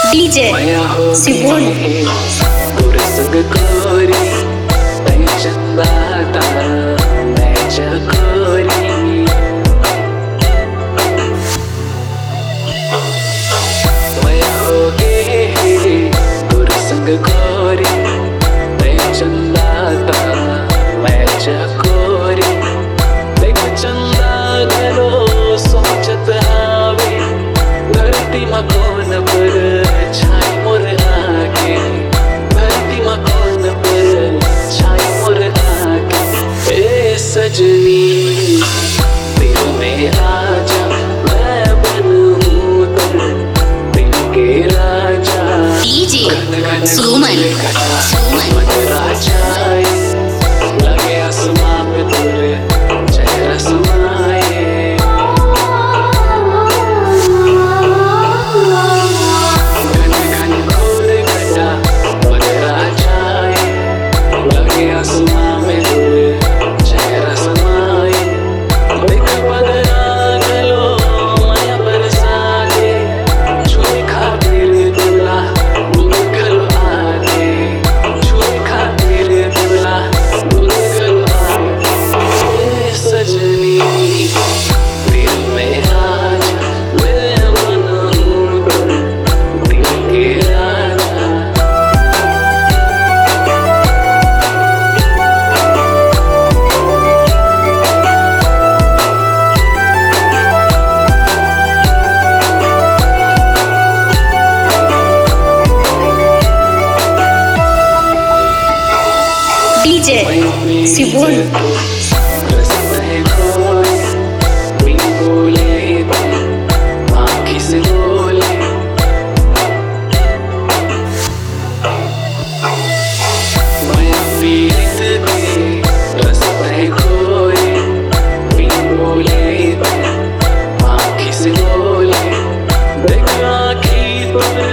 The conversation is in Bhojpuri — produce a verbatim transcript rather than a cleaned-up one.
डीजे सिबोन संग कोरी टेंशन लाता मैं चकोरी मैं हो गई गुर संग कोरी टेंशन लाता मैं चकोरी देख चंदा घरो सोचत हावे धरती मा कोन पर छाई मोर आके धरती मा कोन पर छाई मोर आके ए सजनी दिल में आजा मैं बनूं तेरे दिल के राजा डीजे सुमन सुमन राजा लगे आसमां पे तेरे चेहरा समाए आसमां में तेरे चेहरा समाए देख बदला गलो माया बरसाते छुई खातिर तुला दूर गलो आके छुई खातिर तुला दूर गलो आके सजनी दिल में आजा मैं बनूं दिल के राजा डीजे सिबोन रस्ते खोए बिन बोले आँखी से बोले मैं पीड़ित थी रस्ते खोए बिन बोले आँखी से बोले देख आँखी तुमने